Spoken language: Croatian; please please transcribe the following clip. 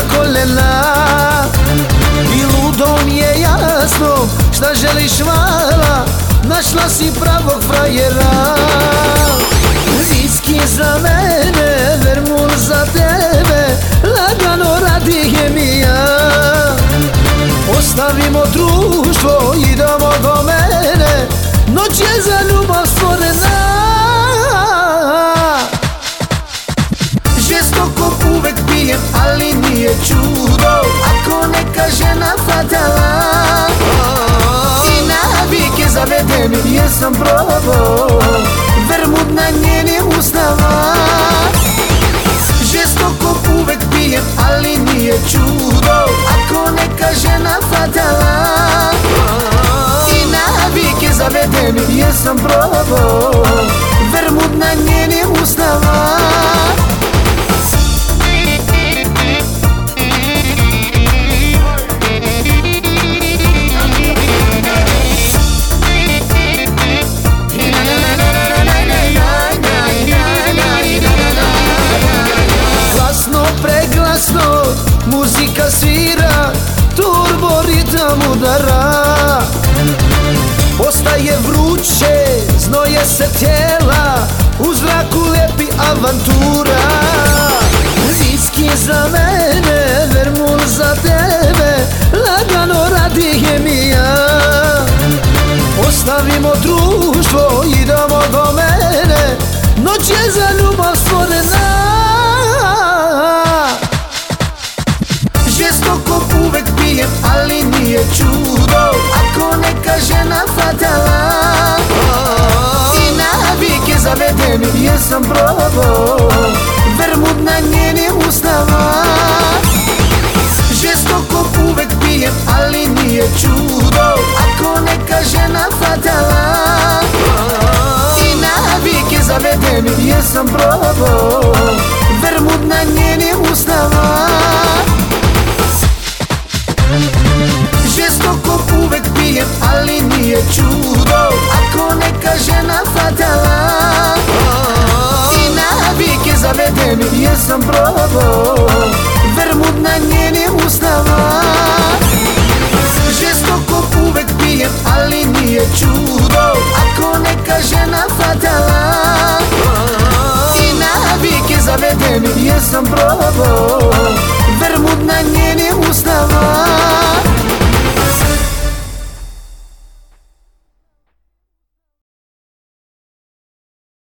kolena i ludo mi je jasno šta želiš vala, našla si pravog frajera. Viski za mene, vermul za tebe, lagano radi hemija. Ostavimo društvo, idemo do mene, noć je za ljubav stvorena. Žestoko uvek pijem, ali nije čudo ako neka žena fatala. I navike zavedeni jesam probao, vermut na njenim usnama. Žestoko uvek pijem, ali nije čudo ako neka žena fatala. I navike zavedeni jesam probao, vermut na njenim usnama. Preglasno muzika svira, turbo ritam udara. Postaje vruće, znoje se tijela, u zraku lepi avantura. Viski za mene, vermul za tebe, lagano radi hemija. Ostavimo društvo, idemo do mene, noć je za ljubav stvorena. Žestoko uvek pijem, ali nije čudo ako neka žena fatala. I navike zavedeni jesam probao, vermut na njenim usnama. Žestoko uvek pijem, ali nije čudo ako neka žena fatala. I navike zavedeni jesam probao, vermut na njenim usnama. Žestoko uvek pijem, ali nije čudo ako neka žena fatala. I navike zavedeni jesam probao, vermut na njenim usnama. Žestoko uvek pijem, ali nije čudo ako neka žena fatala. I navike zavedeni jesam probao,